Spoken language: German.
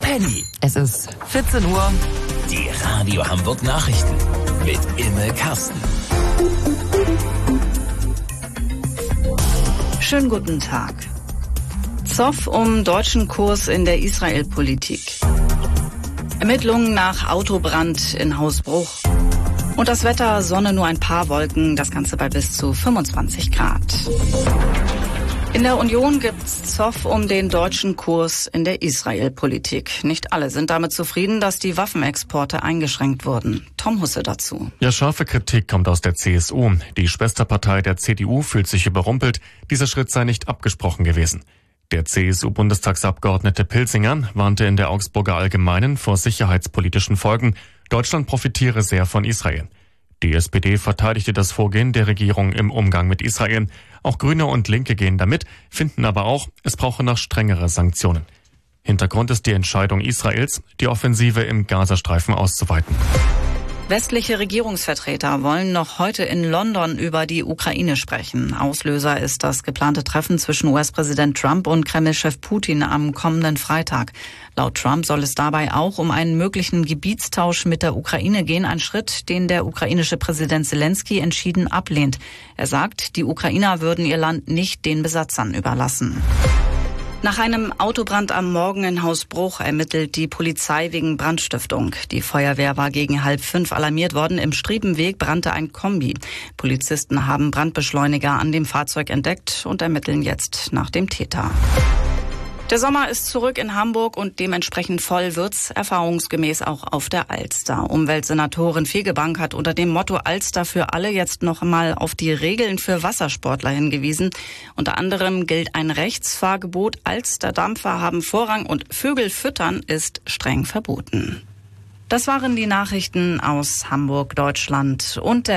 Penny. Es ist 14 Uhr. Die Radio Hamburg Nachrichten mit Imme Karsten. Schönen guten Tag. Zoff um deutschen Kurs in der Israel-Politik. Ermittlungen nach Autobrand in Hausbruch. Und das Wetter, Sonne, nur ein paar Wolken, das Ganze bei bis zu 25 Grad. In der Union gibt's Zoff um den deutschen Kurs in der Israel-Politik. Nicht alle sind damit zufrieden, dass die Waffenexporte eingeschränkt wurden. Tom Husse dazu. Ja, scharfe Kritik kommt aus der CSU. Die Schwesterpartei der CDU fühlt sich überrumpelt. Dieser Schritt sei nicht abgesprochen gewesen. Der CSU-Bundestagsabgeordnete Pilsinger warnte in der Augsburger Allgemeinen vor sicherheitspolitischen Folgen. Deutschland profitiere sehr von Israel. Die SPD verteidigte das Vorgehen der Regierung im Umgang mit Israel. Auch Grüne und Linke gehen damit, finden aber auch, es brauche noch strengere Sanktionen. Hintergrund ist die Entscheidung Israels, die Offensive im Gazastreifen auszuweiten. Westliche Regierungsvertreter wollen noch heute in London über die Ukraine sprechen. Auslöser ist das geplante Treffen zwischen US-Präsident Trump und Kreml-Chef Putin am kommenden Freitag. Laut Trump soll es dabei auch um einen möglichen Gebietstausch mit der Ukraine gehen, ein Schritt, den der ukrainische Präsident Zelensky entschieden ablehnt. Er sagt, die Ukrainer würden ihr Land nicht den Besatzern überlassen. Nach einem Autobrand am Morgen in Hausbruch ermittelt die Polizei wegen Brandstiftung. Die Feuerwehr war gegen 4:30 alarmiert worden. Im Striebenweg brannte ein Kombi. Polizisten haben Brandbeschleuniger an dem Fahrzeug entdeckt und ermitteln jetzt nach dem Täter. Der Sommer ist zurück in Hamburg und dementsprechend voll wird's erfahrungsgemäß auch auf der Alster. Umweltsenatorin Fegebank hat unter dem Motto Alster für alle jetzt noch mal auf die Regeln für Wassersportler hingewiesen. Unter anderem gilt ein Rechtsfahrgebot, Alsterdampfer haben Vorrang und Vögel füttern ist streng verboten. Das waren die Nachrichten aus Hamburg, Deutschland und der